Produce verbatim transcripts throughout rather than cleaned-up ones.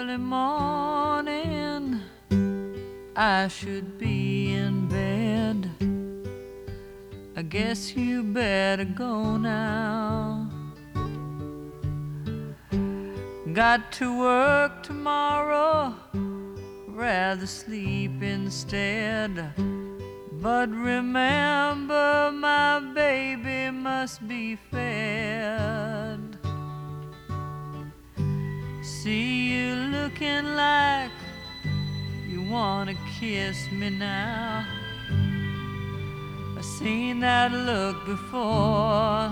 early morning, I should be in bed. I guess you better go now. Got to work tomorrow, rather sleep instead. But remember, my baby must be fed. See you looking like you wanna kiss me now. I've seen that look before.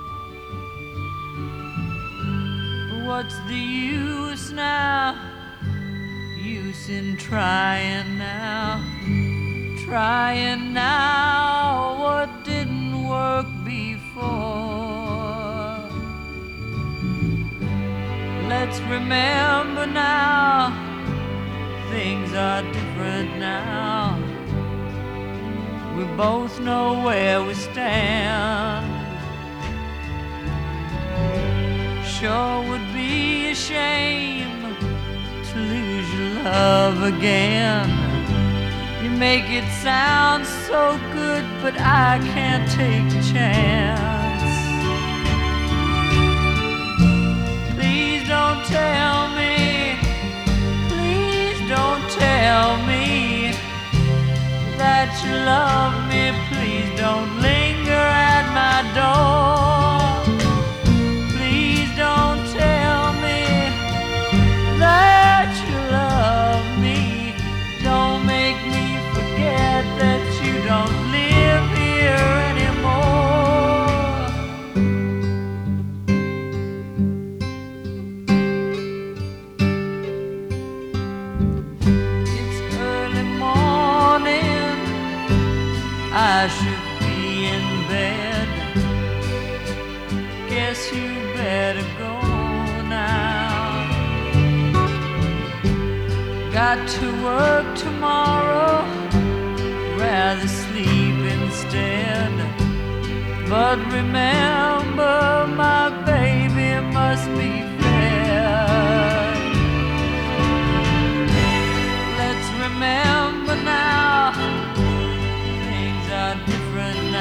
But what's the use now? Use in trying now. Trying now what didn't work before. Let's remember now, things are different now. We both know where we stand. Sure would be a shame to lose your love again. You make it sound so good, but I can't take a chance. Please don't tell me, please don't tell me that you love me. Please don't linger at my door. Please don't tell me that you love me. Don't make me forget that you don't live here anymore. It's early morning, I should be in bed. Guess you better go now. Got to work tomorrow, rather sleep instead. But remember, my baby must be fed. Let's remember now, things are different